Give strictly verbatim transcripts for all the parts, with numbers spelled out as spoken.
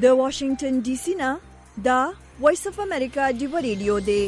د واشنگټن ډي سي نه دا وایس اف امریکا ډیو ریډیو دی.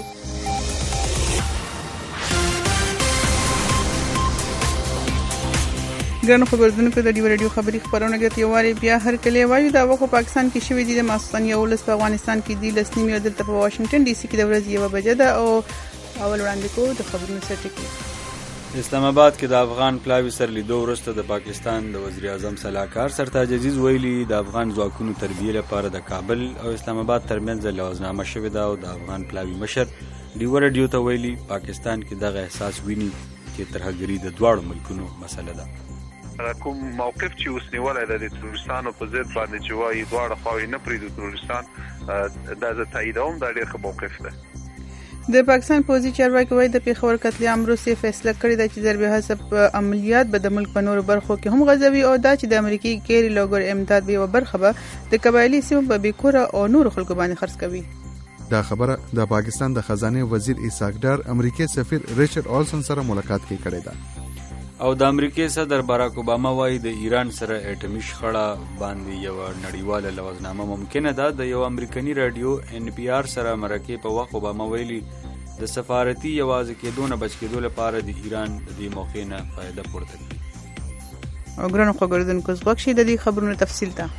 ګرانو خبردونکو د ډیو ریډیو خبري خبرونه کې یوواري بیا هر کله وایو دا وخت پاکستان کې شوې دي د ماسخن یو لس په افغانستان کې دي لس نیمه دلته په واشنگټن ډي سي کې د ورځې یو بجې ده او اول وړاندې کو د خبرونو سرټکی. اسلام آباد کې د افغان پلاوي سر لیدو وروسته د پاکستان د وزیر اعظم سلاکار سرتاج عزیز ویلي د افغان ځواکونو تربیه لپاره د کابل او اسلام آباد ترمنځ لوازنامه شوې ده او د افغان پلاوي مشر ډیو ریډیو ته ویلي پاکستان کې دغه احساس ویني چې ترهګري د دواړو ملکونو مسله ده. کوم موقف چې اوس نیولای د تروریستانو په ضد باندې چې وایي دواړه خواوې نه پرېږدي تروریستان دا زه تاییدوم دا ډېر ښه موقف ده. د پاکستان پوځي چارواکي وایي د پیښور قتل عام وروسته فیصله کړې ده چې ضرب حسب عملیات به د ملک په نورو برخو کې هم غځوي او دا چې د امریکای کېری لوګر امداد به یو برخه به د قبایلی سیمو په بیکوره او نورو خلکو باندې خرڅ کوي. دا خبره د پاکستان د خزانه وزیر ایساک ډار امریکای سفیر ریچارډ اولسن سره ملاقات کې کړې ده. او د امریکای صدر باراک اوباما وایي د ایران سره اټومي شخړه باندې یو نړیواله لوازنامه ممکنه ده. د یو امریکایي رادیو ان پی آر سره مرکې په وخت اوباما ویلي د سفارتي یوازې کېدو نه بچ کېدو لپاره د ایران د دې موقع نه فایده پورته کړي. او ګرانو خبردونکو زغوښ شي د دې خبرونو تفصیل ته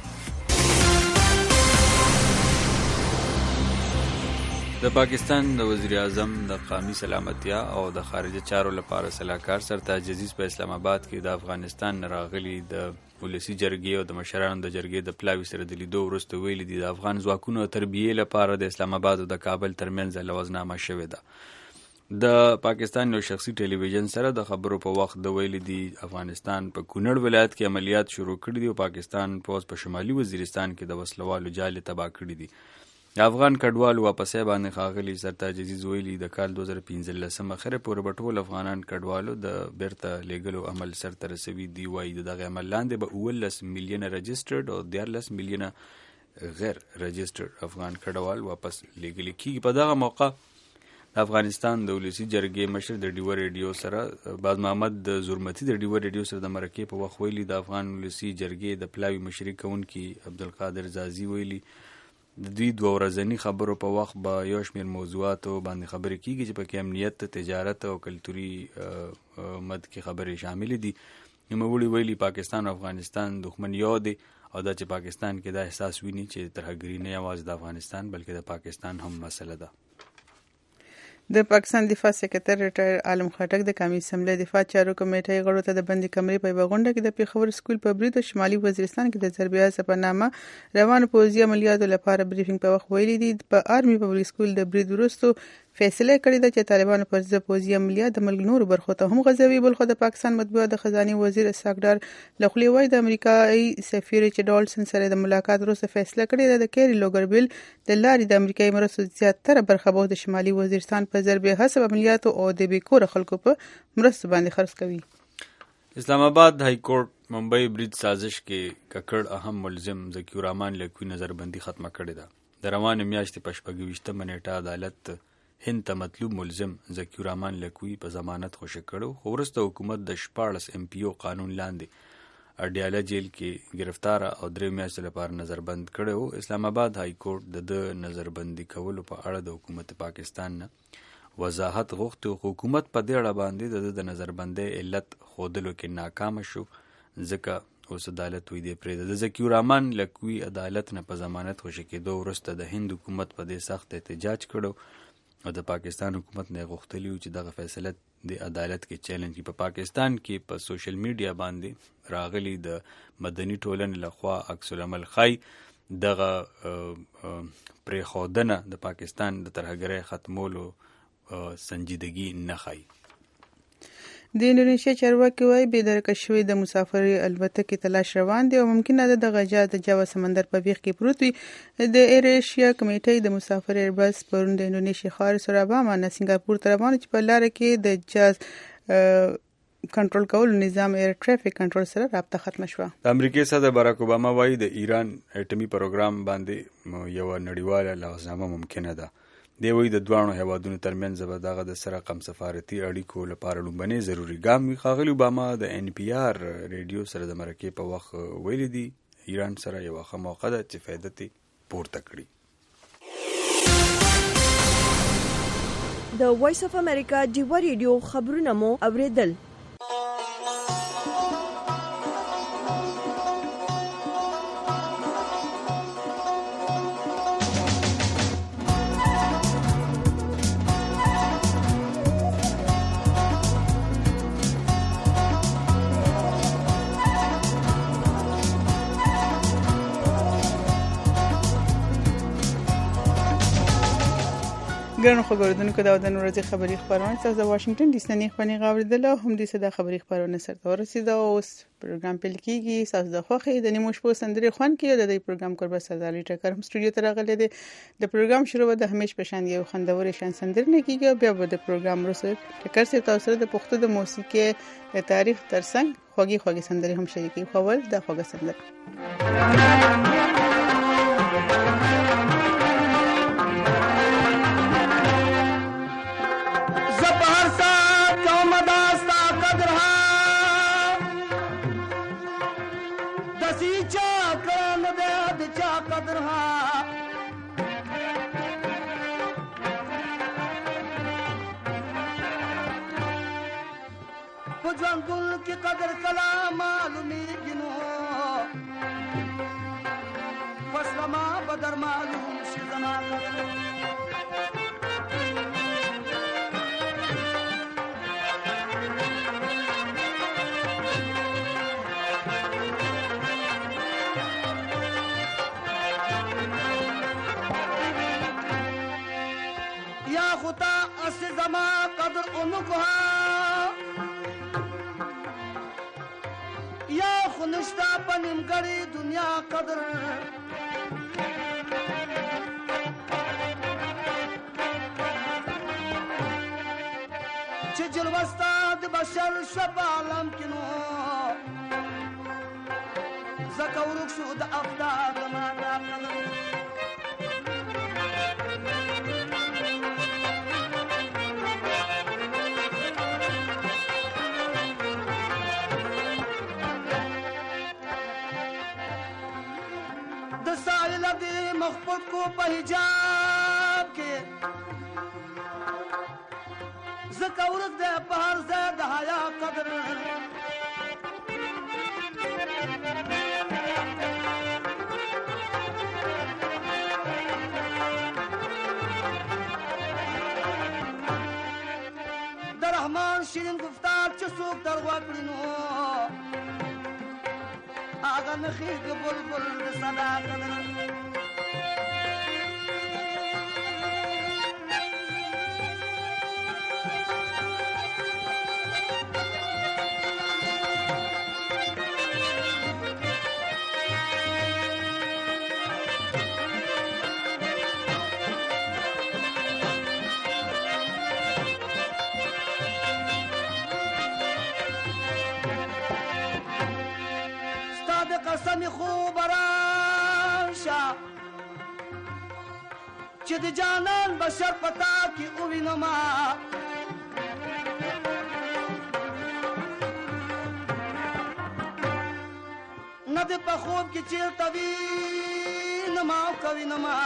د پاکستان د وزیر اعظم د قومي سلامتیا او د خارجه چارو لپاره سلاکار سرتاج عزیز په اسلام آباد کې د افغانستان راغلي د ولسی جرګې او د مشرانو د جرګې د پلاوي سره د لیدو وروسته ویلي دي د افغان ځواکونو تربیې لپاره د اسلام آباد او د کابل ترمنځ لوازنامه شوې ده. د پاکستان یو شخصي ټلویزیون سره د خبرو په وخت د ویلي دي افغانستان په کونړ ولایت کې عملیات شروع کړي دي او پاکستان پوز په شمالي وزیرستان کې د وسلوالو جالې تباه کړي دي. د افغان کډوالو واپسې باندې ښاغلي سرتاج عزیز ویلي د کال دوه زره پنځلسم اخره پورې به ټول افغانان کډوالو د بیرته لیږلو عمل سرته رسوي. دی وایي د دغه عمل لاندې به اوولس میلیونه رجسټرډ او دیارلس میلیونه غیر رجسټرډ افغان کډوال واپس لیږلي کېږي. په دغه موقع د افغانستان د ولسي جرګې مشر د ډیو ریډیو سره باز محمد د زورمتي د ډیو ریډیو سره د مرکې په وخت ویلي د افغان ولسي جرګې د پلاوي مشري کوونکي عبدالقادر زازي ویلي د دوی دوه ورځني خبرو په وخت به یو شمېر موضوعاتو باندې خبرې کېږي چې پکې امنیت، تجارت او کلتوري مد کې خبرې شاملې دي. نوموړي ویلي پاکستان او افغانستان دښمن یو دی او دا چې پاکستان کې دا احساس ویني چې ترهګري نه یوازې د افغانستان بلکې د پاکستان هم مسله ده. د پاکستان دفاع سکرټر ریټایر عالم خټک د قومي اسمبلی دفاع چارو کمیټې غړو ته د بندي کمرې په یوه غونډه کې د پیښور سکول په برید او شمالي وزیرستان کې د ضرب حسب په نامه روانو پوځي عملیاتو لپاره بریفینګ په وخت ویلي دي په آرمي پبلک سکول د برید وروسته فیصله کړې ده چې طالبانو پر ضد پوځي عملیات د ملک نورو برخو ته هم غځوي. بلخو د پاکستان مطبوعات د خزانه وزیر ایساک ډار له خولې وایي د امریکایي سفیر ریچارډ اولسن سره د ملاقات وروسته فیصله کړې ده د کېری لوګر بیل د لارې د امریکایي مرستو زیاتره برخه به د شمالي وزیرستان په ضرب حسب عملیاتو او د بیکوره خلکو په مرستو باندې خرڅ کوي. اسلام آباد های کورټ ممبئی برید سازش کې ککړ اهم ملزم ذکی الرحمن لکوي نظربندي ختمه کړې ده. د روانې میاشتې په شپږویشتمه نیټه عدالت هند ته مطلوب ملزم ذکی الرحمن لکوي په ضمانت خوشی کړو خو وروسته حکومت د شپاړس ایم پی او قانون لاندې اډیاله جیل کې گرفتار او درې میاشتې لپاره نظربند کړو. اسلام آباد های کورټ د د نظربندي کولو په اړه د حکومت پاکستان نه وضاحت غوښتي او حکومت په دې اړه باندې د نظربندۍ علت ښودلو کې ناکامه شو ځکه اوس عدالت وی دی پرېږده. د ذکی الرحمن لکوي عدالت نه په ضمانت خوشی کېدو وروسته د هند حکومت په دې سخت احتجاج کړو او د پاکستان حکومت نه غوښتلی و چې دغه فیصله د عدالت کې چیلنج کړي. په پاکستان کې په سوشل میډیا باندې راغلی د مدني ټولنې لخوا عکس العمل ښایي دغه پرېښودنه د پاکستان د ترهګرۍ ختمولو سنجیدګي نه ښایي. د انډونیشیا چارواکي وایي بېدرکه شوي د مسافرۍ الوتکې تلاش روان دی او ممکنه ده دغه جهاز د جاوا سمندر په بیخ کې پروت وي. د ایر ایشیا کمیټې د مسافر ایربس پرون د انډونیشیا ښار سوراباما نه سنګاپور ته روان چې په لاره کې د جهاز کنټرول کولو نظام ایر ټرافیک کنټرول سره رابطه ختمه شوه. د امریکای صدر باراک اوباما وایي د ایران اټومي پروګرام باندې یو نړیواله لوازنامه ممکنه ده. دی وایي د دواړو هیوادونو ترمنځ به دغه د سره کم سفارتي اړیکو لپاره لومبنی ضروري ګام وي. ښاغلي اوباما د ان پی آر ریډیو سره د مرکې په وخت ویلي دي ایران سره یو ښه موقع ده چې فایده ترې پورته کړي. د وایس اف امریکا ډیوا ریډیو خبرونه مو اوریدل. ګرانو خبرونه دا د ورځې خبری خبرونه تاسو د واشنگټن ډي سي نه خبري غوړیدل هم د صدا خبری خبرونه سره ورسیده. اوس پروګرام پیل کیږي. تاسو د خوخه د نیمو شپو سندري خوان کې د دې پروګرام کوربه سردار ټکر هم سټوډیو ته راغلي دي. د پروګرام شروع د همیش پشان یو خندور شان سندري نه کیږي. بیا به د پروګرام وروسته ټکر سره تاسو د پښتو د موسیقي تاریخ ترڅنګ خوږی خوږی سندري هم شریکي خول د خوږه سندري جنگل کی قدر کلا معلومی گنو فسلما بدر معلوم شزنا یا خطا اس زما قدر انکها یا خنشتا پنیم گڑی دنیا قدر چه جلوستا دی بشر شب عالم کنو زکورک شد افتاد مانا قدر مخبت کو پہجاب کے زکورک دے پہر زید حیا قدر در رحمان شیرین گفتار چسوک در وکلنو آغا نخیق بلبل صدا قدر قسم خوب راشا چه دی جانان بشر پتا کی اوی نما ندی پا خوب کی چیر توی نما کوی نما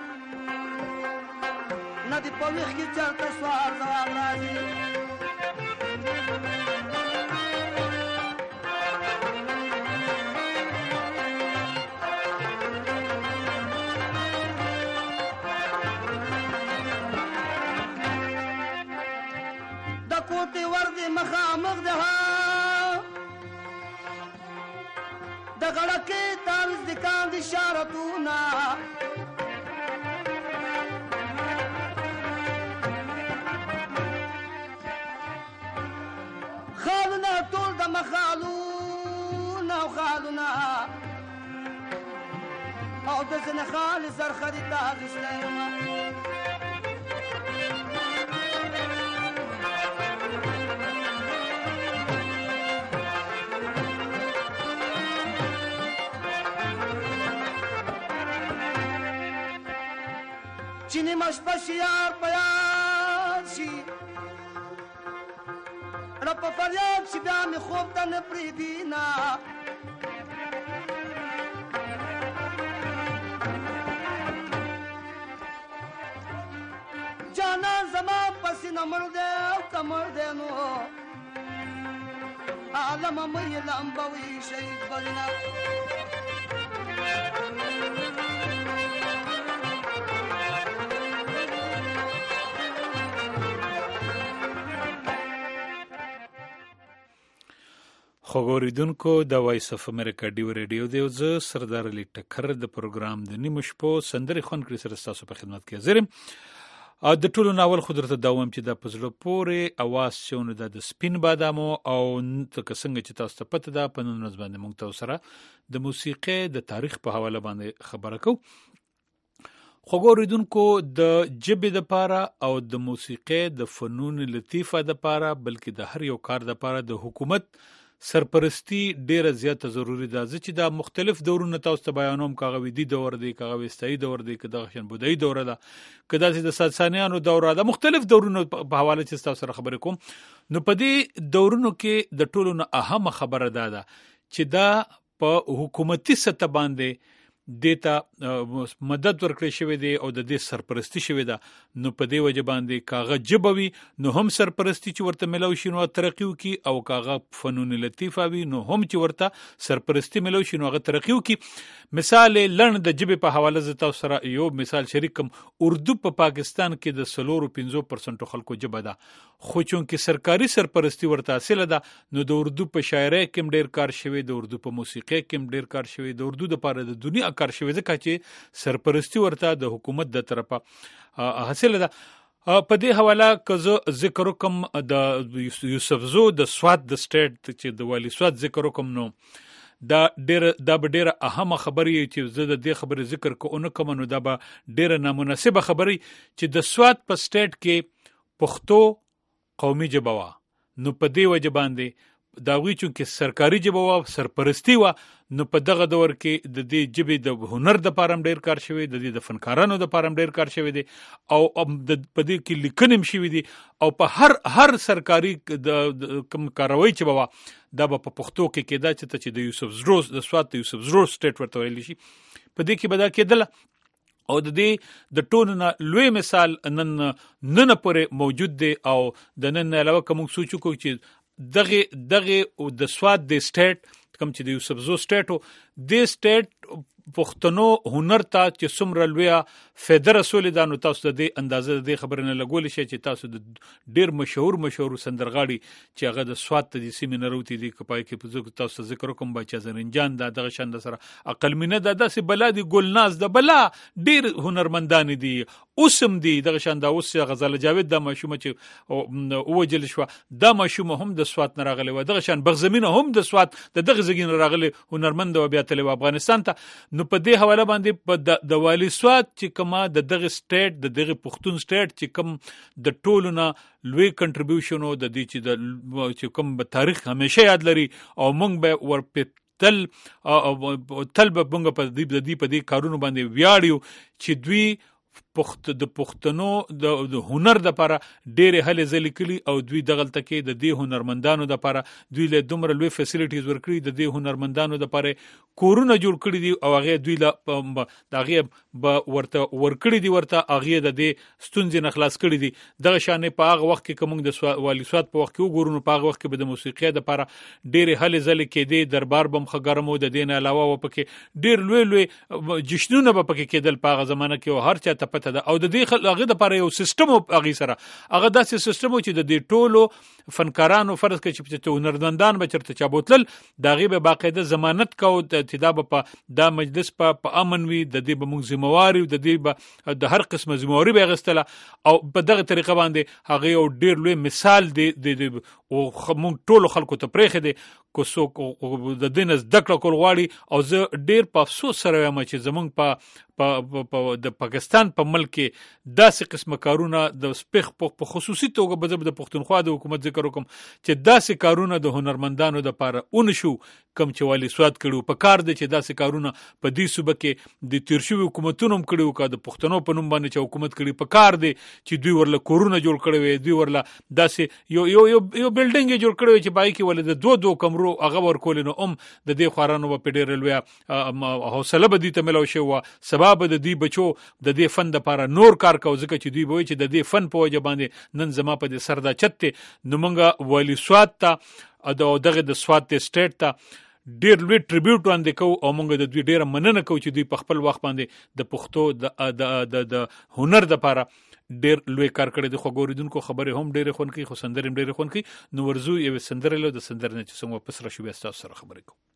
ندی پا ویخ کی چر تسوار زواب رازی وردی مخامخ دها د غړکې تاویز د کاند اشارتونه خالونه ټول د مخالونه او خالونه او د ځنې خالي زر خریدا اخیستی یم چینی مشپش یار پیار شی رب فریاد شی بیا می خوب تا نپریدینا جانا زما پسینه مړ دی او کمړ دی نو عالم مې لامبوي شهید برینا خوګوریدونکو د وایس اف امریکا ډیو ریډیو دی زه سردار علي ټکر د پروګرام د نیمه شپو سندري خون کړی سره تاسو په خدمت کې حاضر یم. او د ټولو ناول خودرته دوام چې د پزړه پورې اواز شونه د سپین بادامو او تک څنګه چې تاسو ته پته ده په نن ورځ باندې موږ تاسو سره د موسیقي د تاریخ په حواله باندې خبره کوو. خوګوریدونکو د جبې د پاره او د موسیقي د فنون لطیفه د پاره بلکې د هر یو کار د پاره د حکومت سرپرستی ډیره زیاته ضروری ده. چې دا مختلف دورونه تاسو ته بیانوم کاغه ویدي دور دی کاغه وستای دور دی کدا خشن بودای دور ده کدا چې د ساسانیانو دوره ده مختلف دورونه په حواله چې تاسو سره خبرې کوم. نو په دې دورونو کې د ټولو نه اهم خبره ده ده چې دا په حکومتي سطح باندې دیتا مدد ورکړی شوی دی او د دې سرپرستی شوی ده. نو په دې وجه باندې کاغه جبوي نو هم سرپرستی چې ورته ملو شي نو ترقیو کی او کاغه فنون لطیفه وي نو هم چې ورته سرپرستی ملو شي نو هغه ترقیو کی. مثال لړن د جبې په حواله زته سره یو مثال شریکم اردو په پا پاکستان کې د سلورو پنځو پرسنټ خلکو جبه ده خو چونکه سرکاري سرپرستی ورته حاصله ده نو د اردو په شاعرۍ کې ډیر کار شوی د اردو په موسیقۍ کې ډیر کار شوی د اردو د لپاره د دنیا کار شوی ځکه چې سرپرستی ورته د حکومت د طرفه حاصله ده. په دې حواله که ذکر وکم د یوسفزو د سوات د سټیټ چې د والی سوات ذکر وکم نو دا ډیر دا به ډیره اهمه خبرې چې زه د دې خبرې ذکر کوونه کوم نو دا به ډیره نامناسبه خبرې چې د سوات په سټیټ کې پښتو قومي ژبه وه نو په دې وجه باندې دا وی چې سرکاري ژبه وه سرپرستی وه نو په دغه دور کې د دې ژبې د هنر د پاره ډیر کار شوی د دې د فنکارانو د پاره ډیر کار شوی دی او د په دې کې لیکنم شوی دی او په هر هر سرکاري د کوم کاروي چې بوا دا په پښتو کې کېدا چې د یوسف زرو د سوات یوسف زرو سټیټ ورته ویل شي په دې کې بدا کېدل او د دې د ټولو نه لوی مثال نن نن پورې موجود دی او د نن علاوه کوم سوچو کو چې دغه دغه د سوات د سټیټ کوم چې د یوسف زو سټیټو د سټیټ پښتنو هنر ته چې څومره لوی فایده رسول ده نو تاسو د اندازه د خبرې نه لګول شي چې تاسو د ډیر مشهور مشهور سندرغاړي چې هغه د سوات د سیمې نه راوتی دي کپای کې په ځکه تاسو ذکر کوم بچا زرنجان دا دغه شند سره عقل مینه ده داسې بلا دي ګلناز ده بلا ډیر هنرمندان دي اوسم دي دغه شند اوس غزل جاوید د ماشومه چې اوجل شو دا ماشومه هم د سوات نه راغلی و دغه شان بغزمینه هم د سوات د دغه زګین راغلی هنرمند او بیا تل افغانستان ته. نو په دې حواله باندې د والی سوات چې کما د دغه سټیټ د دغه پښتون سټیټ چې کم د ټولو نه لوی کنټریبیوشن او د دې چې د چې کوم په تاریخ همیشه یاد لري او موږ به ور په تل تل به موږ په دې په دې کارونو باندې ویاړو چې دوی پخت د پښتنو د هنر د لپاره ډېر هلې ځلې کړي او دوی دغلته کې د دې هنرمندانو د لپاره دوی له دومره لوی فیسیلیټیز ورکړي د دې هنرمندانو د لپاره کورونه جوړ کړي دي او هغه دوی له دغه به ورته ورکړي دي ورته هغه د دې ستونزې نه خلاص کړي دي. دغه شانې په هغه وخت کې کوم د والی سوات په وخت کې وګورو په هغه وخت کې به د موسیقي د لپاره ډېر هلې ځلې کې دي دربار بم خګرمو د دین علاوه و پکې ډېر لوی لوی جشنونه به پکې کېدل په هغه زمانه کې او هر چا ته پته ده او د دې هغه د لپاره یو سیستم او هغه سره هغه داسې سیستم چې د دې ټولو فنکارانو فرض کړي چې هنرمندان به چرته چا بوتل داغه به باقاعده ضمانت کو تداب په دا مجلس په امن وي د دې به موږ ذمہواری د دې به د هر قسمه ذمہواری به غستله او په دغه طریقه باندې هغه یو ډیر لوی مثال دی او موږ ټول خلکو ته پرېخه دي کو څوک د دین از دکړه کول غواړي او زه ډیر په افسوس سره یم چې زمونږ په په د پاکستان په ملک کې داسې قسمه کارونه د سپخ په خصوصي توګه به د پښتونخوا د حکومت ذکر وکم چې داسې کارونه د هنرمندانو د لپاره اون شو کم چې والی سواد کړو په کار دي چې داسې کارونه په دې صوبه کې د تیرشوي حکومتونو هم کړو کا د پښتنو په نوم باندې چې حکومت کړي په کار دي چې دوی ورله کورونه جوړ کړي وي دوی ورله داسې یو یو یو بلډینګ جوړ کړو چې پای کې ولې د دوه دوه کمرو هغه ورکول نو ام د دې خوارانو په ډېر لوی حوصله به دي ته ملو شو سبب د دې بچو د دې فن د لپاره نور کار کو ځکه چې دوی وایي چې د دې فن په وجه باندې نن زما په دې سر دا چته نو مونږه ولی سواد ته او دغه د سواد ته سټیټ ته ډیر لوی ټریبیوټ وړاندې کو او مونږ د دوی ډیره مننه کو چې دوی په خپل وخت باندې د پښتو د د د هنر د لپاره ډیر لوی کار کړی د خوګوریدونکو خبره هم ډیره خون کی خو سندرم ډیره خون کی نو ورزو یو سندره له د سندر نه چې څنګه پسره شو بیا تاسو سره خبرې کو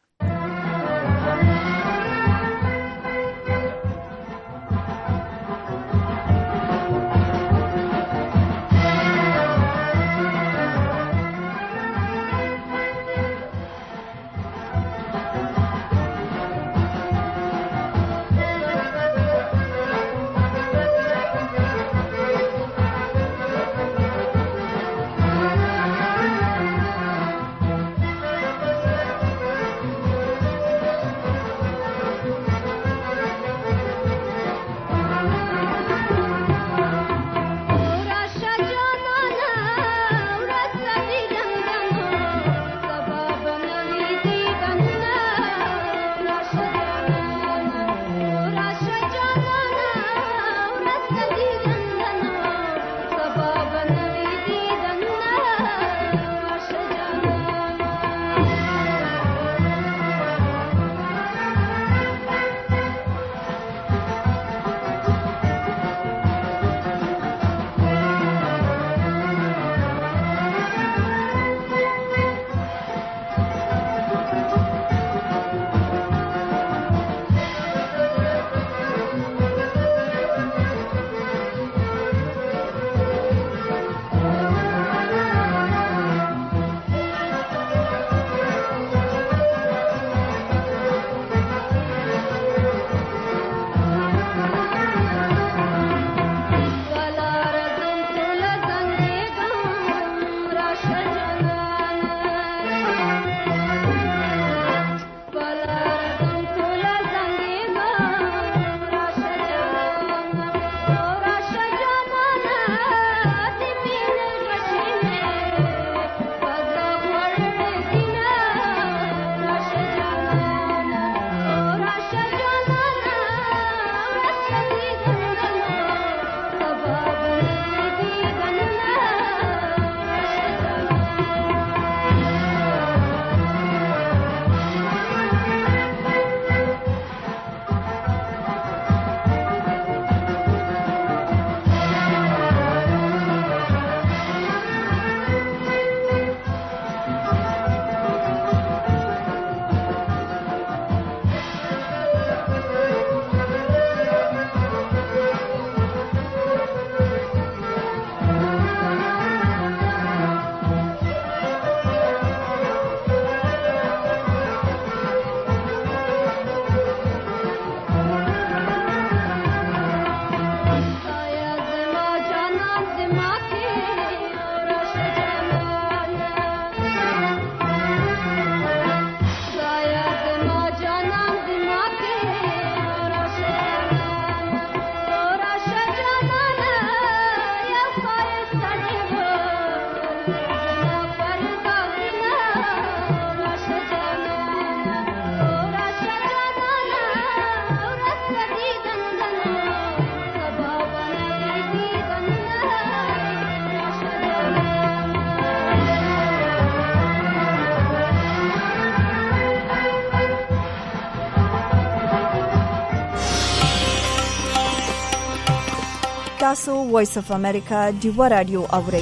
تاسو وایس اف امریکا ډیوا رادیو اورئ.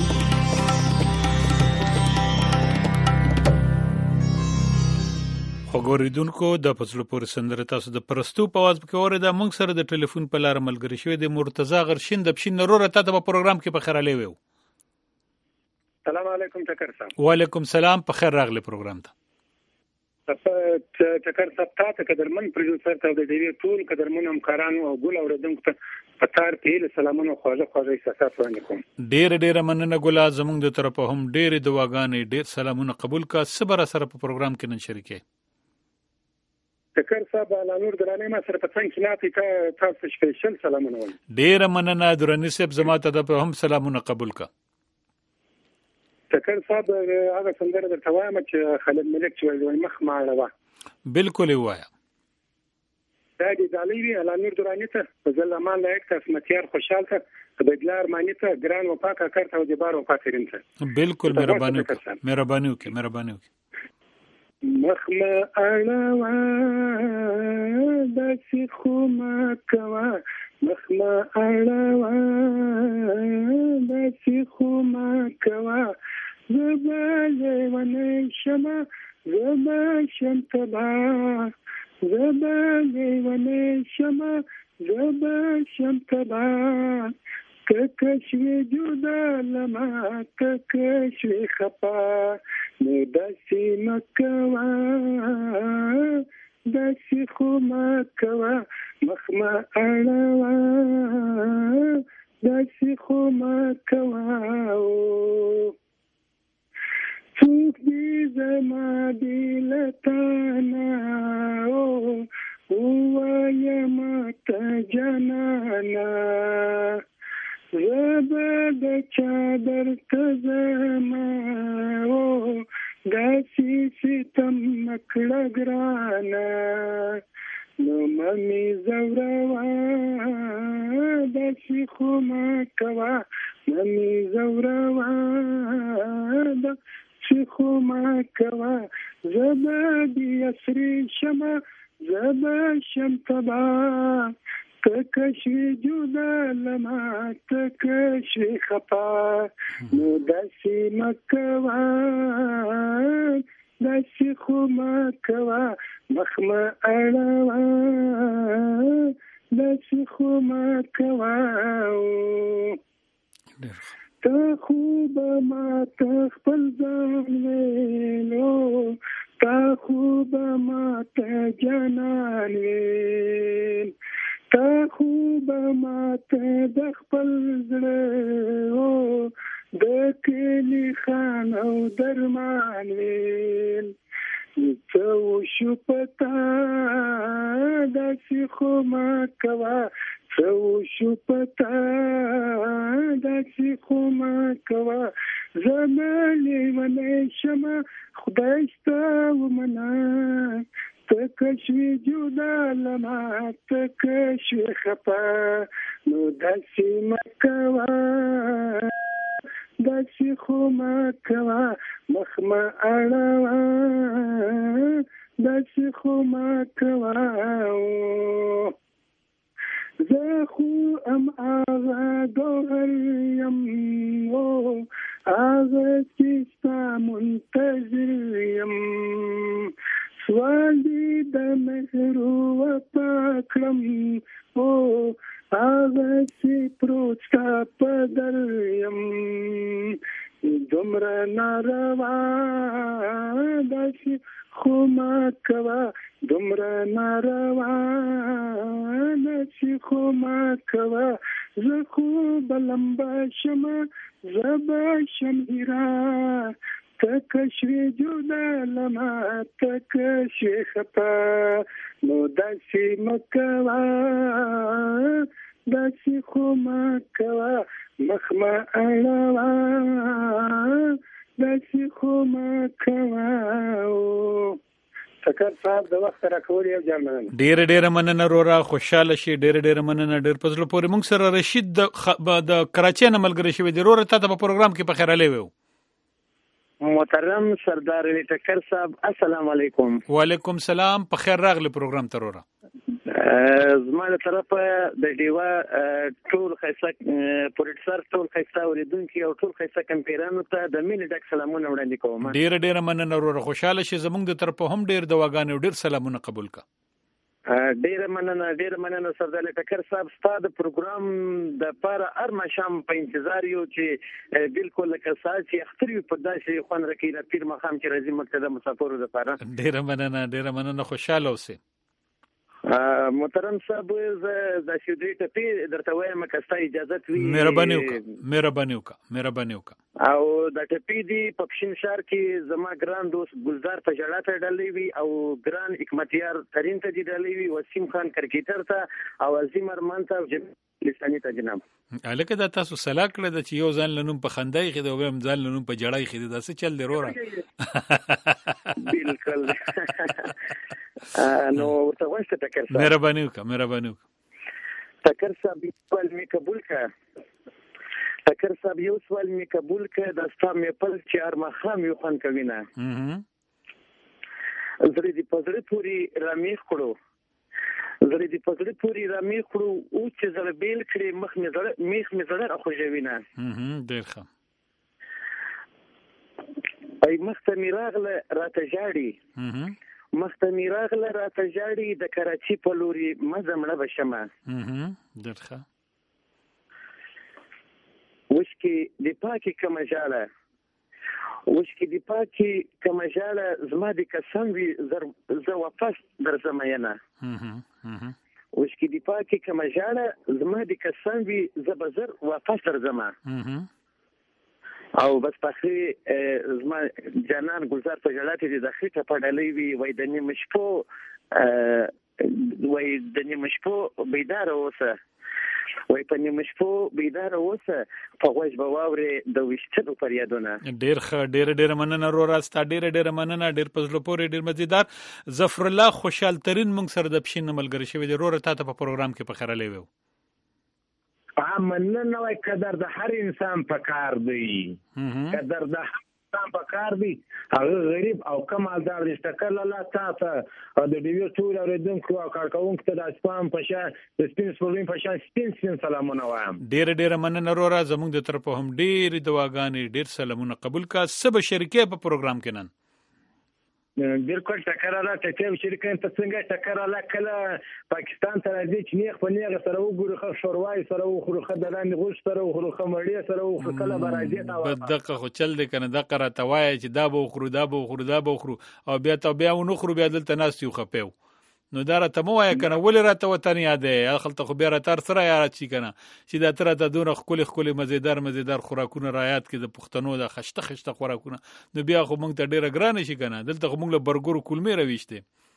خبرېدونکو د فصل پور سندره تاسو د پرستو په आवाज کې اوره د مونږ سره د ټلیفون په لار ملګری شوی د مرتضی غرشین د بشین نوره ته په پروګرام کې په خیر علي وو. السلام علیکم ټکر صاحب. وعلیکم السلام، په خیر راغلی پروګرام ته. ټکر صاحب تاسو قدرمن پروډوسر ته د دې ټول قدرمن همکارانو او ګل اوریدونکو ته پتار ته سلامونه خواږه خواږه احساسات وړاندې کوم. ډېر ډېر مننه ګل زمونږ د طرفه هم ډېر دعاګانې ډېر سلامونه قبول کا صبر سره په پروګرام کې نن شریکې. ټکر صاحب علانور درانه ما سره په څنګه کې ناتي تاسو سپیشل سلامونه وایم. ډېر مننه درنه صاحب زما ته د هم سلامونه قبول کا. تکر صاحب هغه سندره درته وایم چې خالد ملک چې وایي مخ ماړه وا بالکل وایا دا دی دالوی علامه درانی ته فضل امان لایق ته اسمتیار خوشحال ته بدلار مانی ته ګران و پاکه کارته او جبار و فاکرین ته بالکل مهرباني وکړه مهرباني وکړه مهرباني وکړه مخمه اړوا داسې خو ما کوا مخمه اړوا داسې خو ما کوا زباله ونه شمه زبا شم تبا زباله ونه شمه زبا شم تبا ککشوی جدا لما ککشوی خپا نو داسی مکوا داسی خو مکوا مخما اړوا داسی خو مکوا څوک دې زما دلتانا او وایا ماته جانانا زبا د چادر تزما او داسې ستم نکړه ګرانا نو ممی زوروا داسې خو ما کوا ممی زوروا داسې خو ما کوا زبا د اسری شمه زبا شم تبا تکشوی جدا لما تکشوی خپا نو داسی مکوا داسی خو مکوا مخما اړوا داسی خو مکوا تا خوب ما تخپل ځان ویلو تا خوب ما ته جانان ویل تا خوب ما ته د خپل زړه او د کلی خان او درمان ویل څو شو پتا داسې خو ما کوا څو شو پتا داسې خو ما کوا زمالې ونه شمه خدای ستا ومنه تکشوی جدا لما تکشوی خپا نو داسی مکوا داسی خو مکوا مخما اړوا داسی خو مکوا زه خو ام آغا دوغر یم آغا چستا منتظر یم سوال دی د مهرو و پاکرم او آغا سی پروچتا پدر یم دمرا ناروا داسی خو ما کوا دمرا ناروا داسی خو ما کوا زه خو بلمبا شما زبا شم ایرا تکشوی جدا لما تکشوی خپا نو داسی مکوا داسی خو مکوا مخما اړوا داسی خو مکوا تکر صاحب د وخت راکول یو ځل مننه ډیر ډیر مننه رورا خوشاله شي ډیر ډیر مننه ډیر پزله پورې موږ سره رشید د خ... د کراچۍ نه ملګری شوی دی رورا ته په پروګرام کې په خیر علي وو محترم سردار علي ټکر صاحب السلام علیکم وعلیکم سلام په خیر راغلی پروګرام ته رورا زموږ طرفه د دیوا ټول خیسه پروډوسر ټول خیسه اوریدونکو او ټول خیسه کمپیرانو ته د مینې ډک سلامونه وړاندې کوم ډیر ډیر مننه رورا خوشاله شي زموږ د طرفه هم ډیر دواګانې ډیر سلامونه قبول کا ډیر مننه ډیر مننه سردار علي ټکر صاحب ستاسو پروګرام د پاره هر مشام په انتظار یو چې بالکل لکه ساسي اختر په داسې خوان رکیره پیر مخام کې راځي مرتضی مسافر د پاره ډیر مننه ډیر مننه خوشاله اوسئ محترم صاحب زه د سیدری ټپی درته وایم که ستا اجازه وي مهرباني وکړه مهرباني وکړه مهرباني وکړه او د ټپی دی په پښین شهر کې زما ګران دوست ګلزار په جړه ته ډلې وي او ګران حکمتیار ترين ته دی ډلې وي وسیم خان کرکټر ته او عظیم ارمان ته لسانی ته جناب الکه دا تاسو سلا کړه د چې یو ځان لنوم په خندای خې دا ویم ځان لنوم په جړای خې دا څه چل دی رورا بالکل نو ورته واسطه ټکر صاحب مهرباني وکړه مهرباني وکړه ټکر صاحب سوال می قبول کړه ټکر صاحب یو سوال می قبول کړه د ستا می پل چې ارمخام یو خان کوي نه زری دی پزړه پوری رامیخ کړو زری دی پزړه پوری رامیخ کړو او چې زړه بیل کړي مخ می زړه میخ می زړه خوځوي نه ډیر ښه ای مخ ته میراغله راته جاړي مخته میراغله راته جاړي د کراچي په لوري مزه مړه بشمه ډیر ښه وش کې د پاکي کمجاله وش کې د پاکي کمجاله زما د قسم وی زه واپس درځم ینه وش کې د پاکي کمجاله زما د قسم وی زه بزر واپس درځم او بس پخې زما جنان ګلزار په جلاته دي د خېټه په ډلې وی وای د نیمه شپو وای د نیمه شپو بیدار اوسه وای په نیمه شپو بیدار اوسه په غوښ به واوري د وشتلو پر یادونه ډیر ښه ډیر ډیر مننه رو راستا ډیر ډیر مننه ډیر پزلو پورې ډیر مزیدار ظفر الله خوشحال ترين مونږ سره د پښین ملګری شوی دی رو ته په پروګرام کې په خره لیو مننه وای قدر د هر انسان په کار دی قدر د هر انسان په کار دی هغه غریب او کمالدار دي تکل الله تاسو د ډیوی ټول اوریدونکو او کارکونکو ته د اسپام په شان د سپین سپورین په شان سپین سپین سلامونه وایم ډیر ډیر مننه رورا زموږ د طرفه هم ډیر دواګانې ډیر سلامونه قبول کا سب شریکه په پروګرام کې نن بالکل ټکر الله ټکر شریکان ته څنګه ټکر الله کله پاکستان ته راځي چې نیغ په نیغ سره وګوري خو شوروای سره وخورو خدلان غوښ سره وخورو خمړی سره وخورو کله برازي تا بدقه خو چل دې کنه د قره توای چې دا به وخورو دا به وخورو دا به وخورو او بیا ته بیا ونخورو بیا دلته ناس یو خپیو نو دا راته مو وای کنه ولې راته وطن یادې خلته خو بیا راته سره یاد شي کنه چې دا تر ته دونه خولي خولي مزیدار مزیدار خوراکونه رایات کې د پښتنو د خشته خشته خوراکونه نو بیا خو مونږ ته ډیره ګران شي کنه دلته خو مونږ له برګر کولمې راويشته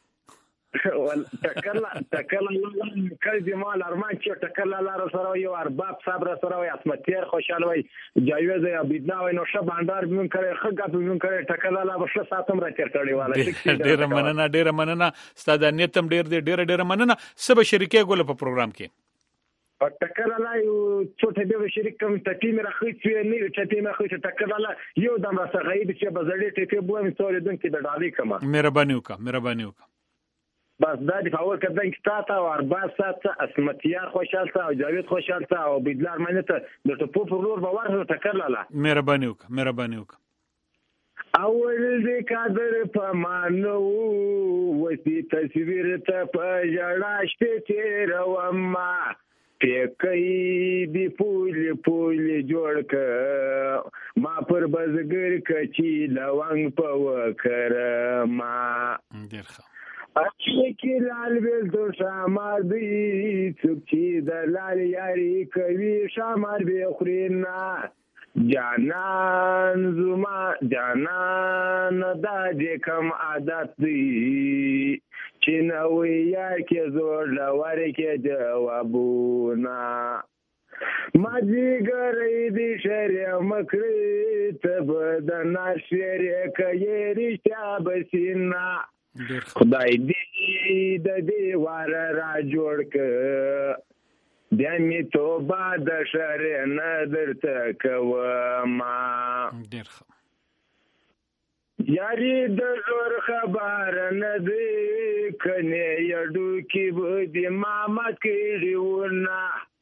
تکل تکل کله مال ارمان چې تکل الله سره یو ارباب صبر سره وي اسمتیر خوشاله وي جایزه یا بيدنا وي نو شه باندار بمون کړي خګه بمون کړي تکل الله بشه ساتم را چرټړي والا ډیر مننه ډیر مننه ستاسو نیتم ډیر ډیر ډیر مننه سبا شریکه ګول په پروګرام کې تکل الله یو څوټه به شریک کوم ټټی مې راخې چې نه ټټی مې راخې تکل الله یو دم را سغې چې بزړې ټکی بو مې څورې دن کې د ډالۍ کما مهرباني وکړه مهرباني وکړه بس دا د فاور کدن کتاته او اربع ساعت اسمتیار خوشالته او جاوید خوشالته او بيدلار منته د ټپو پر لور باور تکل الله مهرباني وکړه مهرباني وکړه اول دې قادر په مانو وتی تصویر ته په جړا شته تیر و ما پکې دی پول پول جوړ ک ما پر بزګر کچی لونګ په وکر ما ډیر ښه اچھے کی لال بیل تو شامار دی چکچی در لال یاری کوي شامار بی خرینا جانان زما جانان دا دې کم عادت دی چې نوې یار کې زور لور کې جوابونه ما جګرې دې شریه مکرې ته بدنا شریه کوي رښتیا بسینا خدای دې د دې وار را جوړ ک بیا می توبه د شر نه درته کوما ډیر ښه یاري د زور خبر نه دی کنه یډو کې بده ماما کېړونه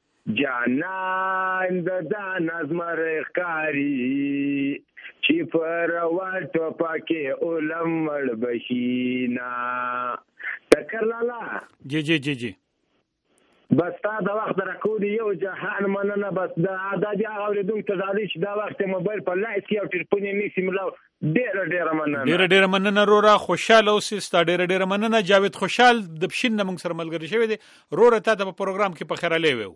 جانان د دان ازمر ښکاری چې پر واټو پکې علم مړ بشینا تکر لالا جی جی جی جی بس تا د وخت راکودي یو جهان مننه بس دا د دې اوریدونکو ته ځالي چې دا وخت موبایل په لایټ کې او ټلیفون یې نیسی ملو ډېر ډېر مننه ډېر ډېر مننه رورا خوشاله اوسې ستا ډېر ډېر مننه جاوید خوشحال د پښین نه موږ سره ملګری شوی دی رورا ته د پروګرام کې په خیراله ویو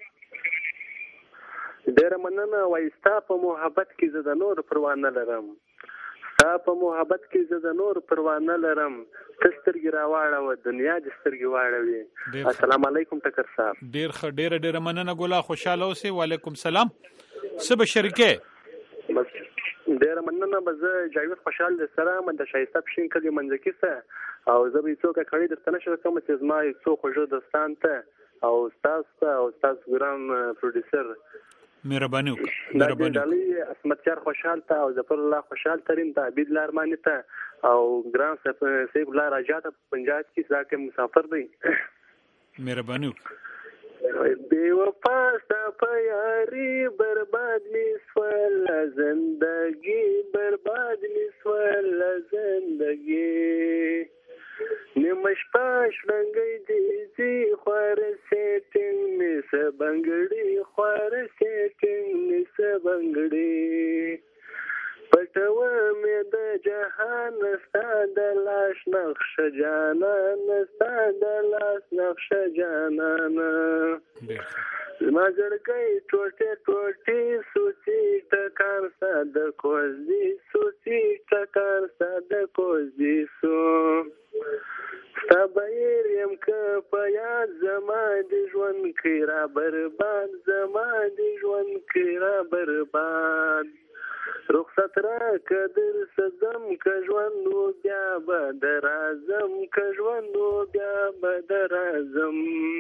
ډېر مننه وایستا په محبت کې زه د نور پروا نه لرم ستا په محبت کې زه د نور پروا نه لرم ته سترګې راواړوه دنیا دې سترګې واړوي السلام علیکم ټکر صاحب ډېر ښه ډېر ډېر مننه ګلا خوشاله اوسې وعلیکم سلام څه به شریکې بس ډېر مننه به زه جاوید خوشحال د سره من د شایسته پښین کلي منځکي څه او زه به څوک کړي درته نشم کوم چې زما یو څو خوږه دوستان ته او تاسو او تاسو ګران پروډوسر مهرباني وکړه مهرباني وکړه اسمتیار خوشحال ته او ظفر الله خوشحال ترين ته عبید لارمانی ته او ګران سیف الله راجا ته پنجاب کې ځکه مسافر دی مهرباني وکړه بے وفا ستا په یاري برباد می سول زندگی برباد می سول زندگی نیمش پاش رنگی دیزی خوار سیٹنگ می سبنگڑی خوار سیٹنگ می سبنگڑی پټو می د جهان ستا د لاش نقش جانان ستا د لاس نقش جانان زما زړګی ټوټه ټوټه سوچي ټکار ساده کوزي سوچي ټکار ساده کوزي سو ستا بیر یم که په یاد زما د ژوند کې را برباد زما د ژوند کې را برباد رخصت را کدر سزم که ژوند و بیا به درازم که ژوند و بیا به درازم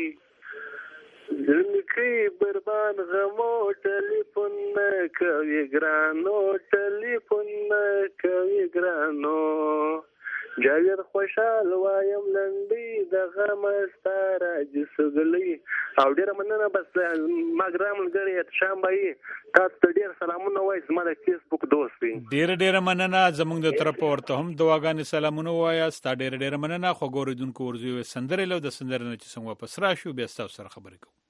زندگی برباد غمو ټلیفون نه کوي ګرانو ټلیفون نه کوي ګرانو جاوید خوشحال وایم لنډي د غم ستاره جسګلی او ډیر مننه بس ما ګرام لګړی شام بای تاسو ته ډیر سلامونه وای زما د فیسبوک دوست دی ډیر ډیر مننه زموږ د طرف ورته هم دعاګانې سلامونه وای ستا ډیر ډیر مننه خو ګوردونکو ورزوي سندره له د سندره نه چې څنګه واپس راشو بیا تاسو سره خبرې کوم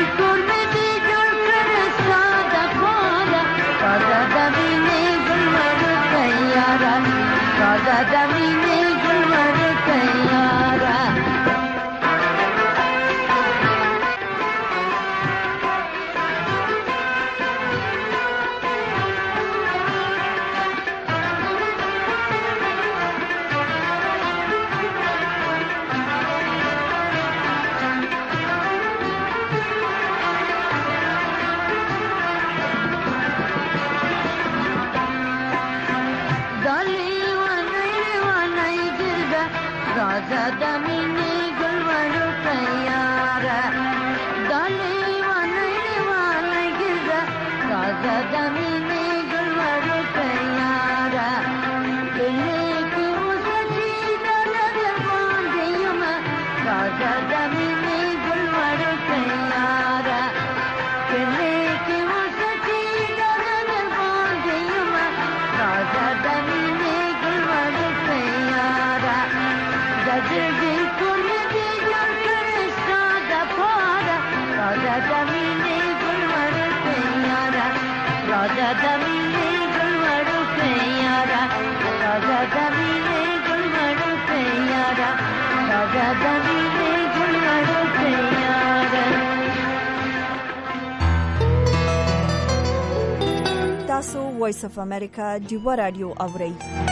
کور مې دې جوړ کړ ستا د پاره تازه د مینې ګل وړکۍ یاره تازه د مینې ګل وړکۍ یاره راځه د مینې ګل وړکۍ یاره دا لیونۍ لیونۍ ګرځه راځه د مینې ګل وړکۍ یاره کلي کې اوسه چې ډله در باندې یمه راځه د مینې ګل وړکۍ یاره کلي کې اوسه چې ډله در باندې یمه راځه د مینې ګل وړکۍ یاره دجرګي کور مې دې جوړ کړ ستا د پاره راځه د مینې ګل وړکۍ یاره راځه د مینې ګل وړکۍ یاره راځه د مینې ګل وړکۍ یاره راځه د مینې ګل وړکۍ یاره تاسو وایس اف امریکا ډیوا رادیو اورئ.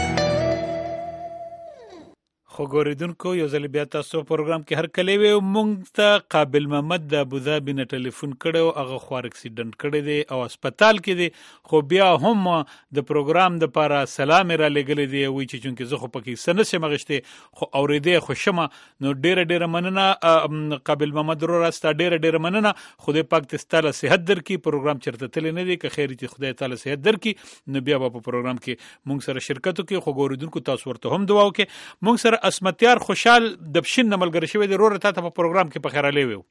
خو ګوریدونکو یو ځل بیا تاسو پروګرام کې هر کله وي مونږ ته قابل محمد د ابوظبي نه ټلیفون کړو هغه خوار اکسیډنٹ کړی دی او هسپتال کې دی خو بیا هم د پروګرام د لپاره سلام را لګل دی وی چې چونکه زه خو پکې سنه سم غشته خو اورېدې خوشمه نو ډېر ډېر مننه قابل محمد رو راستا ډېر ډېر مننه خدای پاک ته ستاله صحت درکې پروګرام چرته تل نه دی که خیر چې خدای تعالی صحت درکې نو بیا په پروګرام کې مونږ سره شرکت وکړي خو ګوریدونکو تاسو ورته هم دعا وکړي مونږ سره اسمتیار خوشحال د پښین نملګری شوی دی رور ته په پروګرام کې په خیراله ویو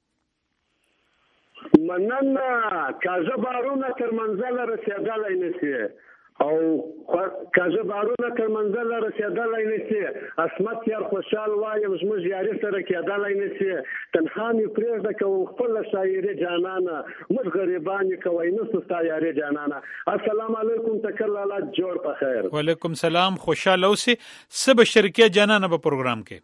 مننه کاژه بارونه تر منزل رسیدلای نشي او کاژه بارونه تر منزل رسیدلای نشي اسمتیار خوشحال وایم زموږ یاري سره کېدلای نشي تنها مې پرېږده کوم خپل شاعري جانانه موږ غریبان کوي نو ستا یاري جانانه السلام علیکم تکل الله جوړ په خیر وعلیکم سلام خوشحال اوسې سب شرکیه جانانه په پروګرام کې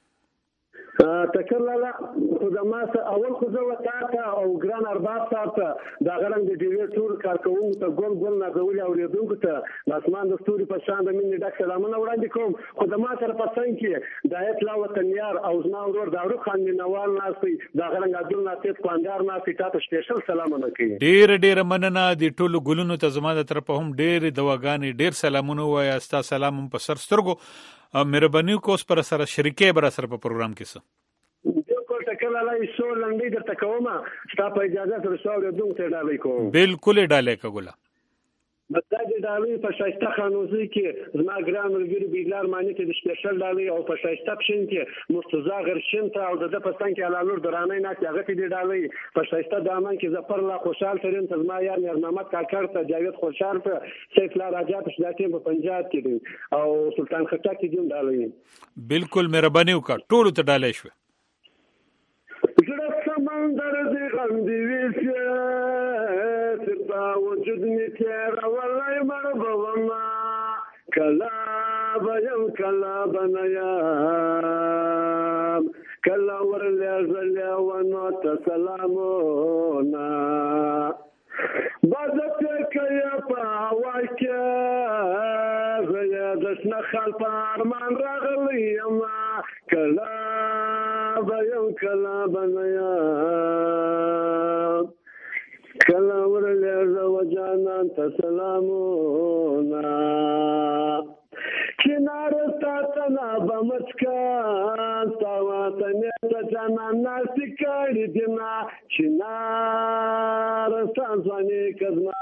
تکل الله خدما اول خو زه وتا او ګران ارباب صاحب دا غرنګ د ډیوی ټول کارکوونکو ته ګول ګول نه غوړي اوریدونکو ته اسمان د ستوري په شان د مين ډک سلامونه وړاندې کوم خدما سره پسند کې د اطلاع وطنيار او زما ورور داورو خان مینوال ناسي دا غرنګ عبد الناصر خواندار ناسي تاسو سپیشل سلامونه کوي ډیر ډیر مننه د ټولو ګلونو ته زما د طرفه هم ډیر دواګانې ډیر سلامونه وایا استا سلام هم په سر سترګو مهرباني کوس پر سره شریکې بر سره په پروګرام کې سه بالکل ټکل الله شو لنډي د تکوما ستا په اجازه سره شو ردون ته ډالې کوم بالکل ډالې کوله مدد ډالې په شایسته خانوزي کې زما ګرام ورګری بیلار معنی ته د سپیشل ډالې او په شایسته پښین کې مرتضی غرشین ته او د پستان کې علالور درانه نه چې هغه دې ډالې په شایسته دامن کې ظفر الله خوشحال ترين ته زما یار نرمحمد کاکړ ته جاوید خوشحال ته سیف الله راجا په شداتې په پنجاب کې دي او سلطان خټک کې دي ډالې بالکل مهرباني وکړه ټول ته ډالې شو زړه سمندر دې غندې ویسه ترتا وجود می تیرا ولای مربوما کلا بیم کلا بنیا کلا ورلیا زلیا ونو تسلامونا بازت کیا پاوکه زیا دشنا خلف ارمان راغلیم کلا بیم کلا بنیا کلا ورلیا زوجانان تسلامونا کنار تاتنا بمچکان تاواتنی تجانان ناسی کاری دینا کنار سانسوانی کزما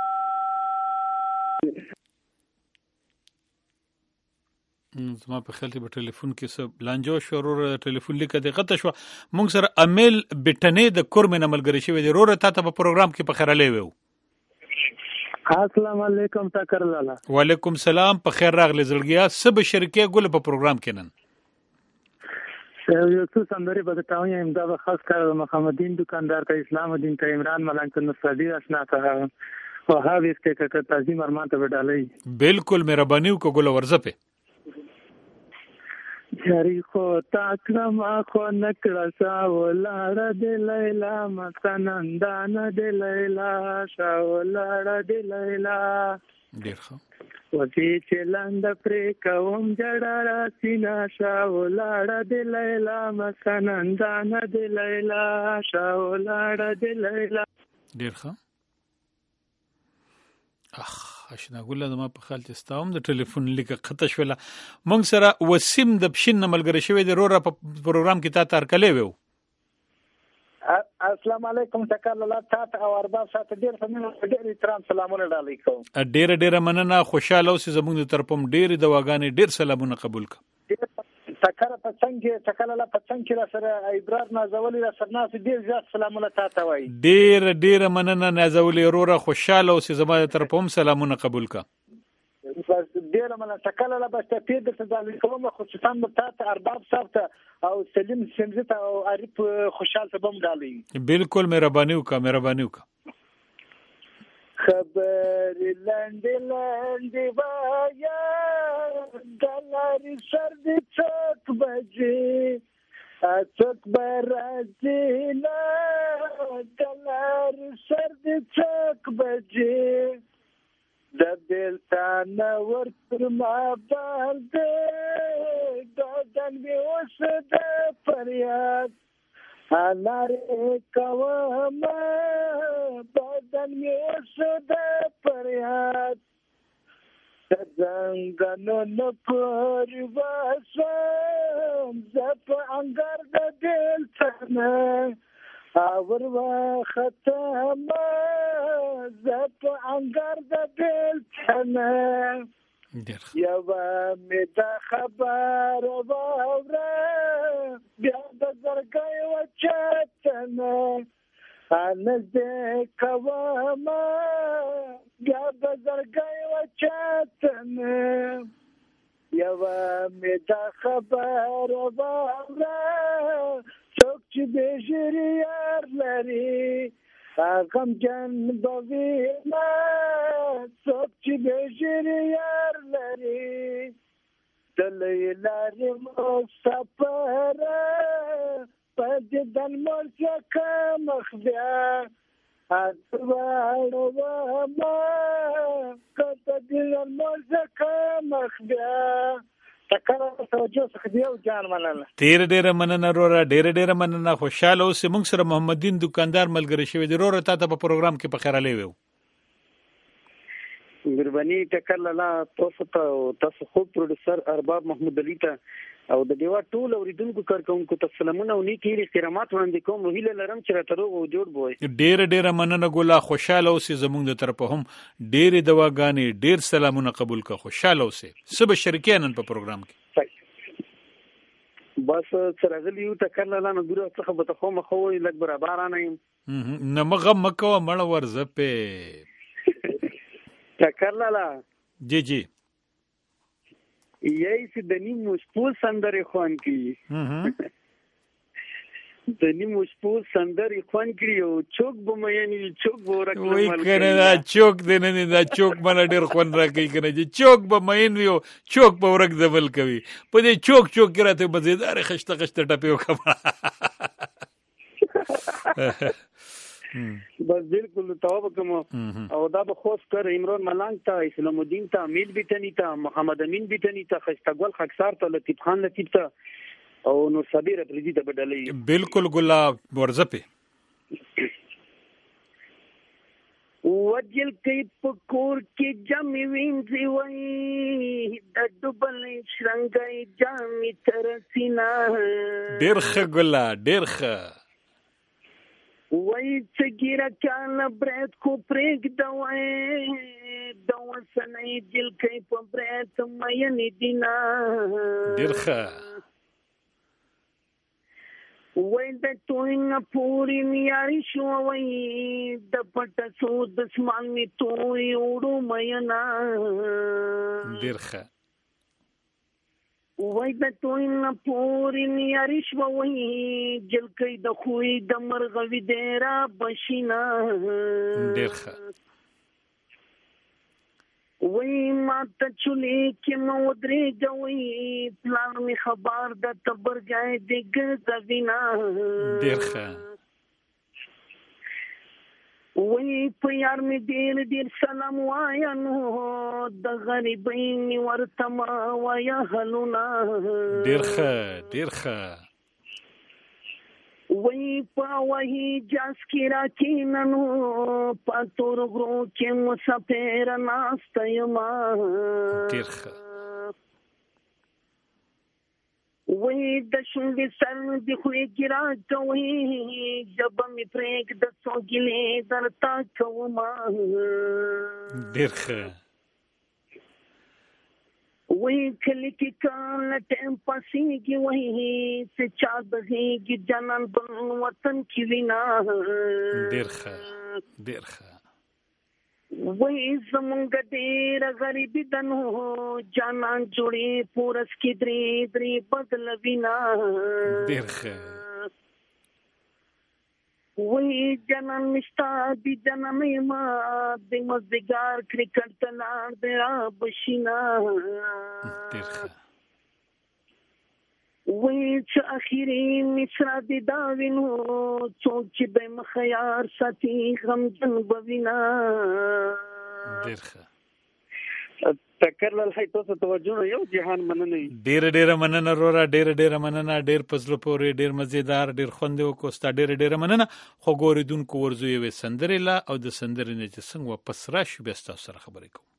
زما په خیال کې په ټلیفون کې څه لانجو شو ورور ټلیفون لیکه دی غته شو مونږ سره امیل بټنې د کورمن عملګری شوی دی ورور ته په پروګرام کې په خیراله ویو السلام علیکم تکر لالا وعلیکم سلام په خیر راغلی زړګیا سب شرکیه ګل په پروګرام کې نن یو څه سندرې به درته ووایم، دا به خاص کار د محمدین دکاندار ته، اسلام الدین ته، عمران ملنګ ته، نصرالدین اشنا ته، وهاب استه که تعظیم ارمان ته به ډالۍ. بالکل مهرباني وکړه ګله ورځپې. جاری خو تاکرم خو نکړه سا ولاړه د لیلا مستنندانه د لیلا شا ولاړه د لیلا ډېر ښه وځي چې لاند پرې کوم جړه راسینا شا ولاړه د لیلا مستنندانه د لیلا شا ولاړه د لیلا. ډېر ښه. اخ اشنا ګله زما په خیال چې ستا هم د ټلیفون لیکه قطع شوله. موږ سره وسیم د پشین نه ملګری شوی دی، روره په پروګرام کې تا ته هرکلی ویو. السلام علیکم ټکر لاله تا ته او ارباب ساته ډېر په مینه ډېر احترام سلامونه ډالۍ کوم. ډېره ډېره مننه، خوشحاله اوسې، زموږ د طرفه هم ډېرې دواګانې ډېر سلامونه قبول کړه. ټکر په څنګه ټکر لاله په څنګه را سره ابرار نازولي را سره ناس ډېر زیات سلامونه تا ته وایي. ډېره ډېره مننه نازولي وروره، خوشحاله اوسې، زما د طرفه هم سلامونه قبول کړه. ډېره مننه ټکر لاله بس ته پیر درته ډالۍ کوم، خصوصا تا ته ارباب صاحب ته او سلیم سمزي ته او عارف خوشحال ته هم ډالۍ. بالکل مهرباني وکړه مهرباني وکړه. خبر لنډې لنډې وایه د لارې سر دې څوک بجې څوک به راځي نه د لارې سر دې څوک بجې د بېلتانه ور پر ما باندې دادن مې اوس د فریاد انارې کومه بدن مې اوس د فریاد د زنګنونو پورې وسم زه په انګار د بېلتانه اور وختمه زه په انګار د بېلتانه یوه مې دا خبره واوره بیا د زړګی وچتنه نږدې کومه بیا د زړګی وچتنه یوه مې دا خبره واوره څوک چې بې ژیرې یار لري غمجن به وینه څوک چې بې ژیرې یار لري د لیلارې مسافره په دیدن مرچکه مخ بیا دواړومه که په دیدن مرچکه مخ بیا. ټکر توجه څخه دی او جان مننه. ډېره ډېره مننه روره، ډېره ډېره مننه، خوشحاله اوسې. موږ سره محمدین دکاندار ملګری شوی دی. روره تا ته په پروګرام کې په خیرالی ویو. مهرباني ټکر لاله تاسو ته تاسو خوب پروډوسر ارباب محمود علي ته او د دیوا ټول اوریدونکو کارکونکو ته سلامونه او نیک احترامات وړاندې کوم. هیله لرم چې راته روغ او جوړ بوئ. ډېره ډېره مننه ګله، خوشحاله اوسې، زموږ د طرفه هم ډېرې دواګانې ډېر سلامونه قبول کړه. خوشحاله اوسې. څه به شریکې نن په پروګرام کې؟ بس څرغلی یو ټکر لاله نو ګوره څخه به ته خو مخه وایي لږ برابر نه یم نه مغه مکوه مړه ورځپې ټکر لاله جی جی یای چې د نیمو شپو سندرې خوان کړي د نیمو شپو سندرې خوان کړي او چوک به مېنې چوک به ورک وای کنه دا چوک دی نه دا چوک مله ډېر خوند راکوي کنه چې چوک به مین وي او چوک به ورک ځبل کوي په دې چوک چوک کې راته مزیدارې خشته خشته ټپې وکړه بس بالکل توبه کوم او دا به خوش کر عمران ملنګ ته اسلام الدین ته امیل بیتنی ته محمد امین بیتنی ته خشتګل خکسار ته لطیف خان لطیف ته او نور صبیر پردي ته بدلې بالکل ګلا ورځپه وجل کې پکور کې جمع وینځي وای د ډبلې شرنګي جامې تر سینا ډېر ښه ګلا ډېر ښه وای چې ګیره کانه برېت کو پرېګ دوای دو سنې دل کې په برېت مې دینا ډېر ښه وای د توینګ پوری میاري شو وای د پټ سود سمان می توي وړو مېنا ډېر ښه وای د توي نه پورې نیارش وای جلکې د خوې د مرغوي ډیرا بشینا ډیر ښه وای ما ته چولې کې مو درې جوړې پلان می خبر د تبرګای دګ زوینا ډیر ښه وای په یار می ډیر ډیر سلام وایا نو د غریبین ورته ما وایا هلونا ډیر ښه ډیر ښه وای په وای جاس کی راکیننو پاتور غرو کې مسافر ناستایما ډیر ښه وای د شونډې سر د خوې ګرا کوي جب می پرېګ د څوګلې درتا کوما ډیر ښه وای کلی کې کان ټیم پاسيږي وای چې چا بهيږي جنان بن وطن کې وینا ډیر ښه ډیر ښه وای زمونږ ډیر غریبي دنو جانان جوړي پورس کې درې درې بدل وینا ډیر ښه وای جنان مشتا دي جنم ما د مزګار کرکټ تلار د بشینا ډیر ښه وای چې اخیری مصرا دي دا وینو څوک چې به مخيار ساتي غم جن بوینا ډیر ښه تکر لال هي تاسو توجه یو جهان مننه ډیر ډیر مننه رورا ډیر ډیر مننه ډیر پزلو پورې ډیر مزیدار ډیر خوند وکوستا ډیر ډیر مننه خو ګوریدونکو ورزوي وي سندريلا او د سندرې نه چې څنګه واپس راشي بیا تاسو سره خبرې کوم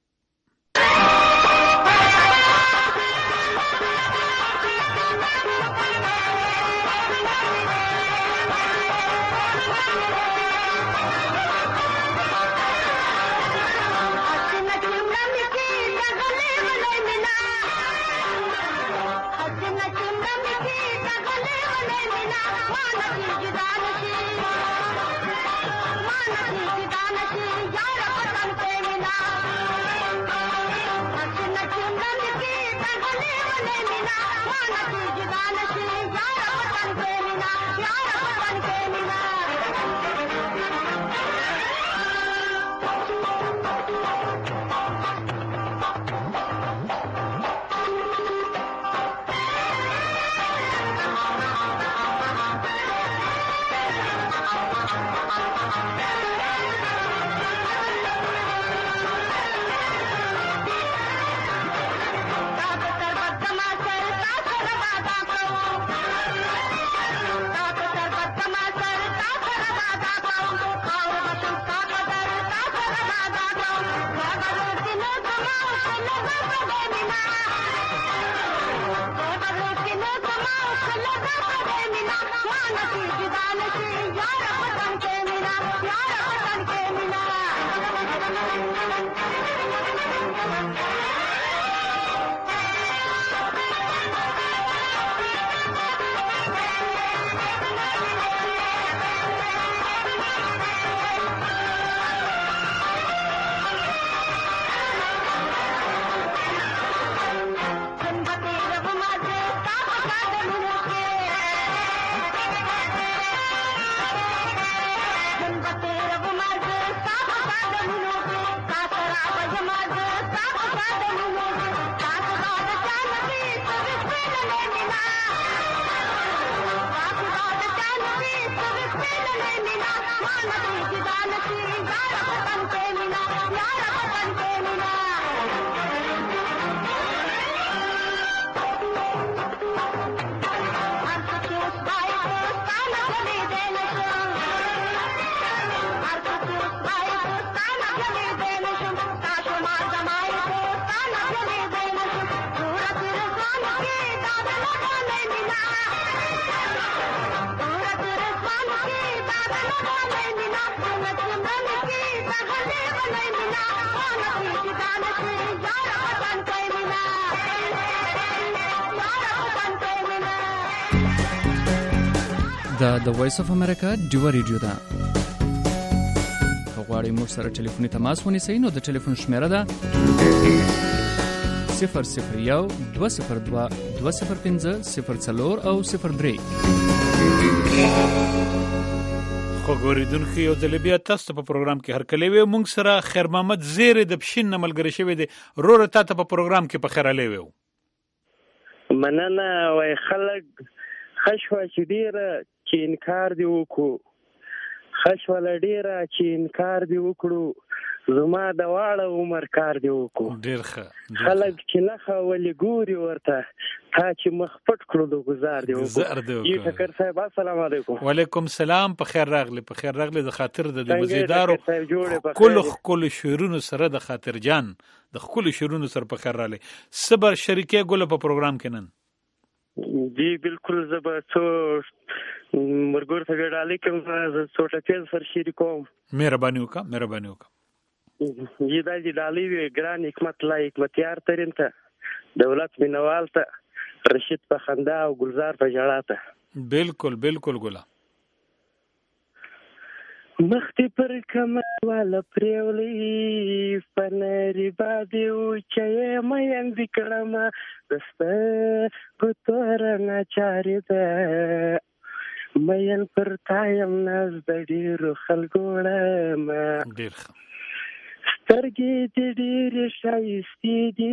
دا د وایس اف امریکا ډیو ریډیو ده. که غواړئ موږ سره ټلیفوني تماس ونیسئ نو د ټلیفون شمیره ده صفر صفر یو دوه صفر دوه دوه صفر پنځه صفر څلور او صفر درې. خو ګوریدونکو یو ځل بیا تاسو په پروګرام کې هر کله وي مونږ سره خیر محمد زیره د پښین ملګری شوی دی روره تاسو په پروګرام کې په خیر علي وو. مننه وای خلک خشوه چې ډیره چې انکار دی وکړو خشوه ډیره چې انکار دی وکړو زما د واړه عمر کار دی وکړو ډیر ښه خلک چې نه خولي ګوري ورته تا چې مخ پټ کړو د گزار دی وکړو یی ټکر صاحب السلام علیکم. وعلیکم سلام. په خیر راغلی په خیر راغلی د خاطر د مزیدارو کل کل شعرونو سره د خاطر جان د کل شعرونو سره په خیر راغلی صبر شریکه ګل په پروګرام کې نن جی بالکل زبر څو مرګور څنګه ډالې کوم څو ټکل سر شریکوم مهرباني وکړه مهرباني وکړه جی دا جی ډالې وی ګران حکمت لا حکمتیار ترين ته دولت مینوال ته رشید په خندا او گلزار په جړا ته بالکل بالکل ګلا مختی پر کمر والا پریولی فنری بادی اوچه مین دکڑم دسته پتور ناچاری ده مین پر تایم ناز دډیرو خلګوړم ډیر سترګې دې ډېرې ښایستې دي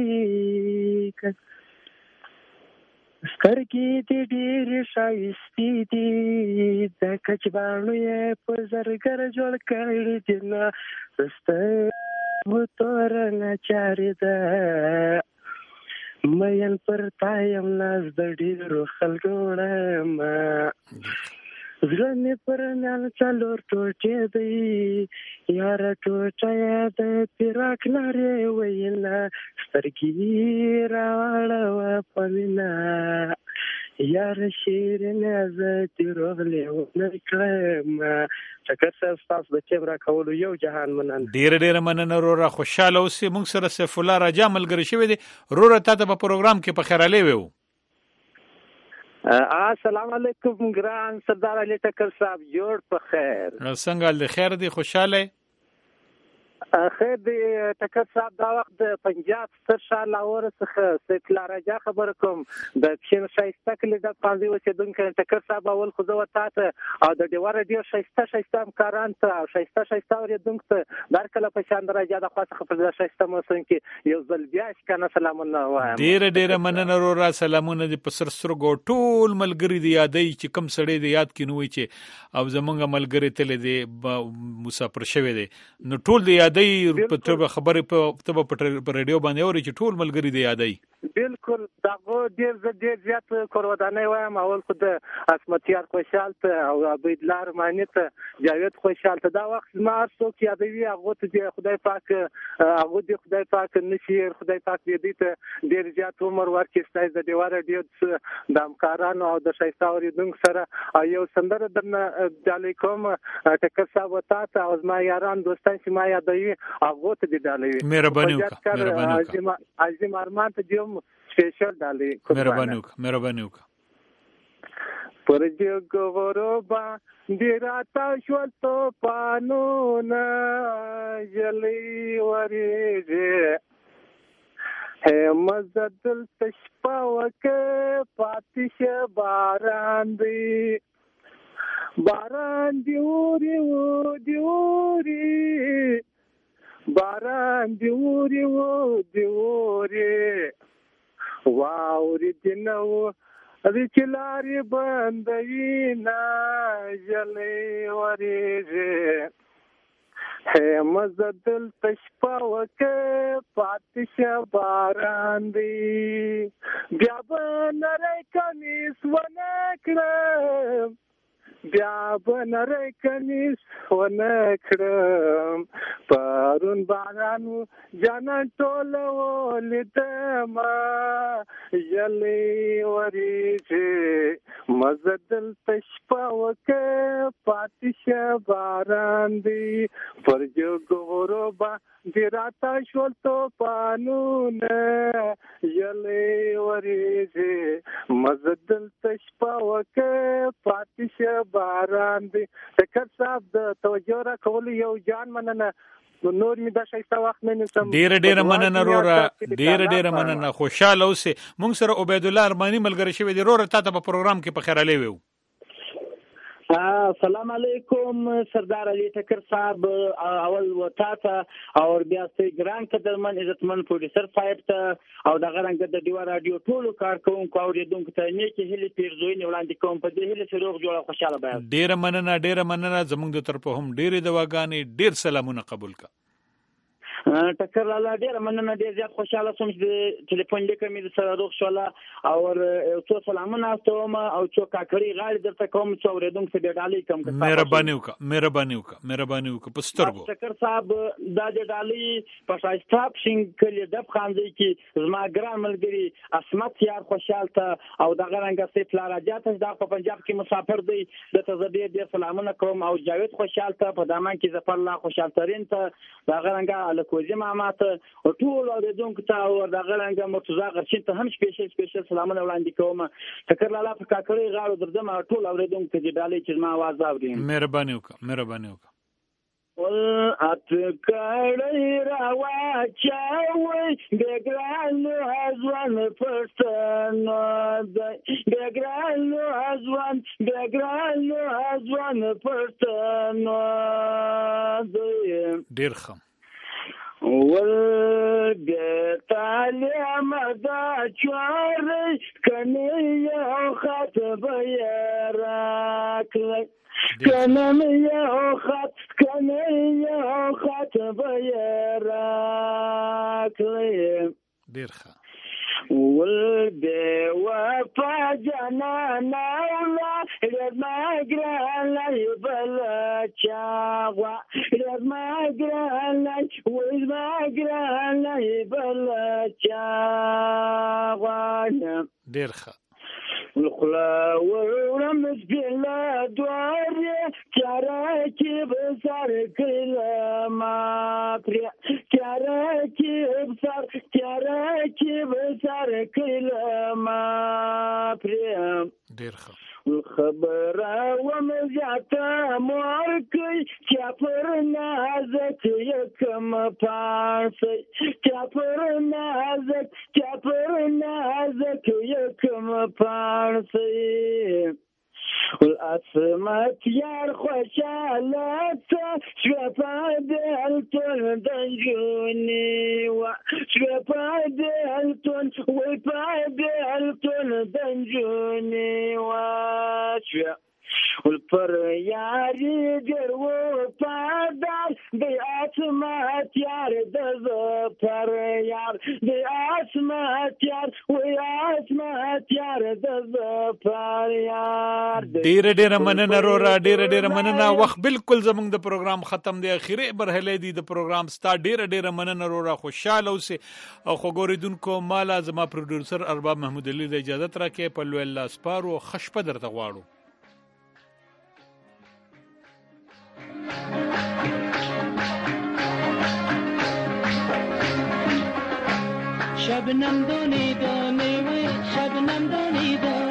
سترګې دې ډېرې ښایستې دي د کچباڼو یې په زرګر جوړ کړي دي نه سترګو توره ناچارې ده مین پر تایم ناز د ډېرو خلکو وړم زړه مې پر نال څلور ټوټې دی یاره ټوټه یې د فراق نارې وینا سترګې راوړه په مینه یاره شیرینه زه دې روغلې ونه کړم ټکر صاحب ستاسو د ټیم راکولو یو جهان مننه ډېره ډېره مننه وروره خوشحاله اوسې موږ سره سیف الله راجا ملګری شوی دی وروره تا ته په پروګرام کې په خیر علي وو السلام علیکم ګران سردار علي ټکر صاحب جوړ په خیر څنګه ال خیر دی خوشاله خیر دی ټکر صاحب دا وخت د پنجاب ستر شاه لاهور څخه سیف الله راجا خبر کوم د پښین شایسته کلی د پانځي اوسیدونکو ټکر صاحب اول خو زه وتاته او د ډیواره ډیر شایسته شایسته همکاران ته او شایسته شایسته اوریدونکو ته در کله په شان راجا د خاصه خبر شایسته موسم کې یو ځل بیا کنه سلامونه وایم ډیر ډیر مننه وروره سلامونه دې په سر سرګو ټول ملګری دی یادې چې کم سړی دی یاد کینوي چې او زمونږ ملګری تل دی مسافر شوی دی نو ټول دی یادې په تبه خبره په تبه په رادیو باندې اوري چې ټول ملګری دی یادې بالکل دا ډیر ډیر زیات کورودانه وایم اول خو د اسمتیار خوشحال ته او عبیدلار مانی ته جاوید خوشحال ته دا وخت ما څوک یادوي هغه ته خدای پاک هغه دې خدای پاک نشیر خدای پاک دې ته ډیر زیات عمر ورکړي ستاسو د دیواره ډیر د امکارانو او د شایسته اوریدونکو سره یو سندره درنه ډالې کوم ټکر صاحب وتاته او ما یاران دوستان چې ما یادوي هغه ته دې ډالې مهرباني وکړه مهرباني وکړه عظیم ارمان ته دیوم स्पेशल डाली मेहरबानी मेहरबानी पर जग غروبا دیراتا شول تو پانونا جلی وریجه ہے مزدل تشپا وکه پاتش باران دی باران دیوری و دیوری باران دیوری و دیوری واوري دینو ریچلاری بندینا جلی وریجه ہے مزدل تشپا وکه پاتش باران دی بیا بنره کنیس ونکرم بیا بنره کنیس ونکرم پرون بارانو جانان ټول ولیدما یلی وریجه مزدل تشپا وکه پاتش باران دی پر جو غروبا دیراتا شول تو پانونه یلی وریجه مزدل تشپا وکه پاتش باران دی ټکر صاحب د توجه را کول یو جان مننه نور می د شایسته وخت نه نسم. ډیر ډیر مننه رورا، ډیر ډیر مننه. خوشاله اوسه. مونږ سره عبید الله ارمانی ملګری شوی دی. رورا تاسو په پروګرام کې په خیر علي وو. السلام علیکم سردار علي ټکر صاحب، اول وتا ته او بیا سي ګران قدرمن عزتمن پروډوسر صاحب ته او د غرنګ د دیوا رادیو ټولو کارکونکو او ریډونکو ته نیکی هلي پیرزوی نه وړاندې کوم. په دې هلي سره روغ جوړه خوشاله بیا. ډیر مننه، ډیر مننه. زموږ د طرفه هم ډیر دواګانې، ډیر سلامونه قبول کا. ټکر لاله ډیر مننه، ډیر زیات خوشاله سوم چې ټلیفون لیکم مې سره روغ شوله او څو سلامونه استوم او څو کاکړي غاړي درته کوم څو ورېدونکو څه ډالۍ کوم. مهرباني وکړه، مهرباني وکړه، مهرباني وکړه. په سترګو ټکر صاحب دا د ډالۍ په شایسته شینګ کلی د خاندي کې زما ګران ملګری اسمت یار خوشاله ته او د غرنګ سي پلار راجات دا په پنجاب کې مسافر دی د تزدید ډیر سلامونه کوم او جاوید خوشاله ته په دامان کې ظفر الله خوشاله ترين ته د غرنګ کوزي مامات او ټول اوریدونکو ته او د غلنګ مرتضی غرشین ته هم سپیشل سپیشل سلامونه وړاندې کوم. ټکر لاله په کاکړي غاړو درځم ټول اوریدونکو ته چې ډالۍ چې ما आवाज اوري. مهرباني وکړه، مهرباني وکړه. ول ات کړي را واچوي ګرانو ازوان پښتنو د ګرانو ازوان د ګرانو ازوان پښتنو ډیر ښه. ول تعلیم دا چوری کنی یو خط بیراکلی کنی یو خط کنی یو خط بیراکلی. ډیر ښه. ول دی وفا جنانا ولا رزما ګرانای بل چاغوا رزما ګرانای وزما ګرانای بل چاغوا. ډیر ښه. الخلا ورمز بلا دواري كراكي بصار كل ما بري كراكي بصار كراكي بصار كل ما بري ديرخه الخبره ومزعته ماركي كافر نازك يكم بارسي كافر نازك كافر نازك يكم بارسي والأسمات يا خوشالات شفاد التون دنجوني وشفاد التون وفاد التون دنجوني وشفاد والفرياري جرو فادار دي اسمات يار دز فريار دي اسمات يار وي اسمات يار دز فريار. ډیر ډیر مننه رورا، ډیر ډیر مننه. وخت بالکل زمونږ د پروګرام ختم دی، اخیری برهلې دی د پروګرام ستا. ډیر ډیر مننه رورا، خوشاله اوسه او خو ګوریدونکو مالا زما پروډوسر ارباب محمود علي د اجازه ترکه په لوی الله سپارو خشپه درته غواړو. شبنم دونی دونی وی شبنم دونی دونی